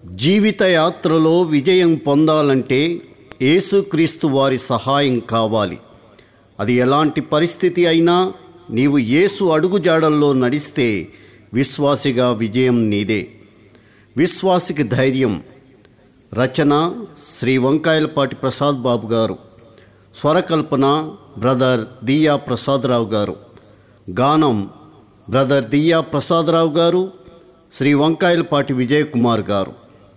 జీవిత యాత్రలో విజయం పొందాలంటే యేసుక్రీస్తు వారి సహాయం కావాలి. అది ఎలాంటి పరిస్థితి అయినా నీవు యేసు అడుగుజాడల్లో నడిస్తే విశ్వాసిగా విజయం నీదే. విశ్వాసికి ధైర్యం. రచన శ్రీ వంకాయలపాటి ప్రసాద్ బాబు గారు. స్వరకల్పన బ్రదర్ దియ్యా ప్రసాదరావు గారు. గానం బ్రదర్ దియ్యా ప్రసాదరావు గారు, శ్రీ వంకాయలపాటి విజయ్ కుమార్ గారు.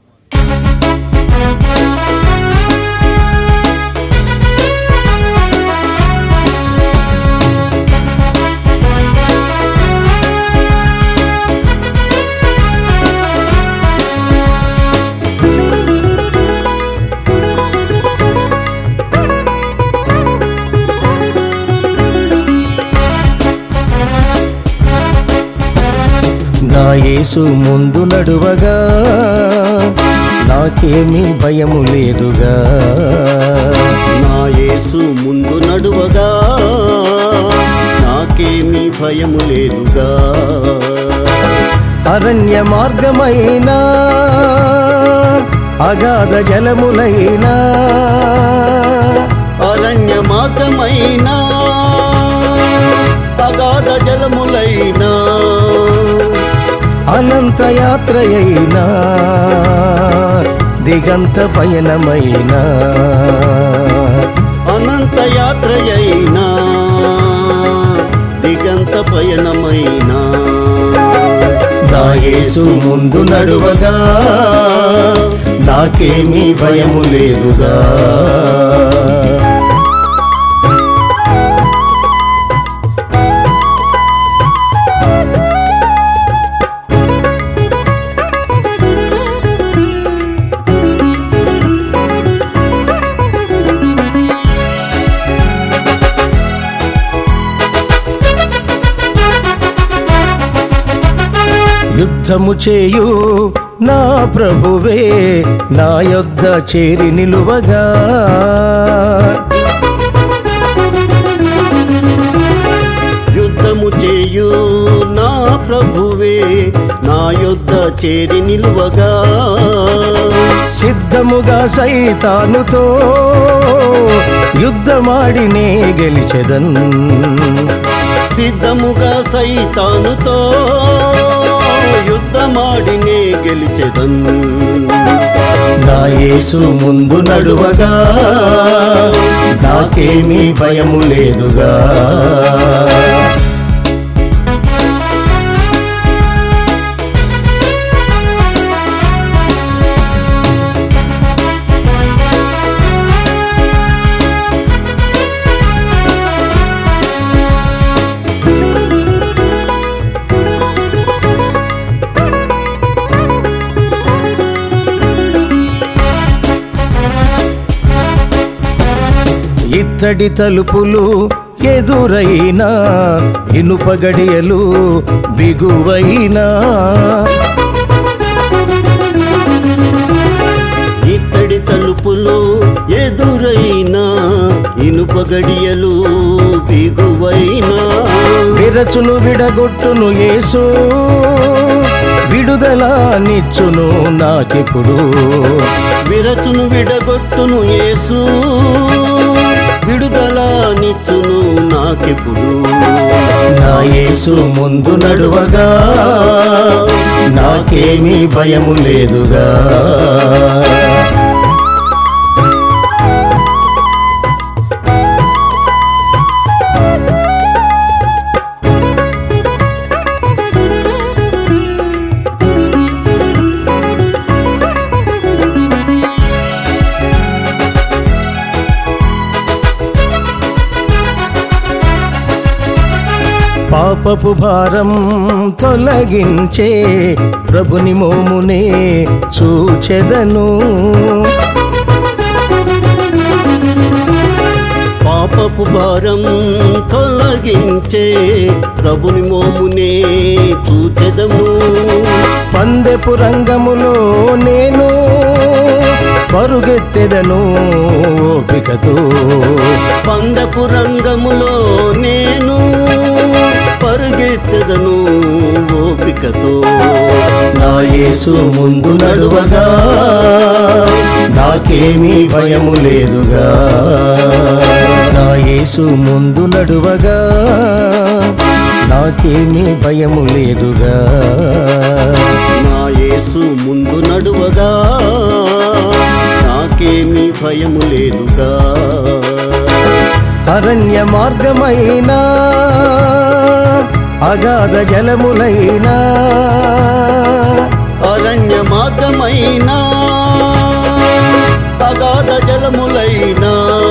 నా యేసు ముందు నడువగా నాకేమీ భయము లేదుగా. నా యేసు ముందు నడువగా నాకేమీ భయము లేదుగా. అరణ్య మార్గమైనా అగాధ జలములైనా, అరణ్య మార్గమైనా అగాధ జలములైనా, అనంత యాత్రయైనా దిగంత పయనమైనా, అనంత యాత్రయైనా దిగంత పయనమైనా, నా యేసు ముందు నడువగా నాకేమీ భయము లేదుగా. యుద్ధము చేయు నా ప్రభువే నా యొద్ద చేరి నిలువగా. యుద్ధము చేయు నా ప్రభువే నా యొద్ద చేరి నిలువగా. సిద్ధముగా సైతానుతో యుద్ధమాడినే గెలిచెదన్. సిద్ధముగా సైతానుతో యుద్ధమాడినే గెలిచెదన్. నా యేసు ముందు నడువగా నాకేమీ భయము లేదుగా. ఇత్తడి తలుపులు ఎదురైనా, ఇనుప గడియలు బిగువైనా, ఇత్తడి తలుపులు ఎదురైనా, ఇనుప గడియలు బిగువైనా, విరచును విడగొట్టును యేసు విడుదల నిచ్చును నాకిప్పుడు. విరచును విడగొట్టును యేసు విడుదల నిచ్చును నాకెప్పుడు. నా యేసు ముందు నడువగా నాకేమీ భయము లేదుగా. పాపపు భారం తొలగించే ప్రభుని మోమునే చూచెదను. పాపపు భారం తొలగించే ప్రభుని మోమునే చూచెదము. పందెపు రంగములో నేను పరుగెత్తెదను ఓపికతో. పందెపు రంగములో నేను పరుగెత్తెదను ఓపికతో. నా యేసు ముందు నడువగా నాకేమీ భయము లేదుగా. నా యేసు ముందు నడువగా నాకేమీ భయము లేదుగా. నా యేసు ముందు నడువగా నాకేమీ భయము లేదుగా. అరణ్య మార్గమైనా అగాధ జలములైనా అరణ్య మార్గమైనా అగాధ జలములైనా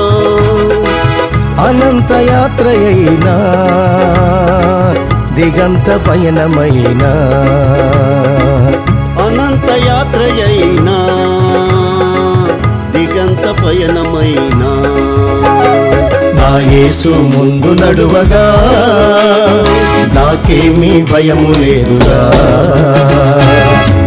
అనంత యాత్రయైనా దిగంత పయనమైనా అనంత యాత్రయైనా దిగంత పయనమైనా నా యేసు ముందు నడువగా నాకేమీ భయము లేదుగా.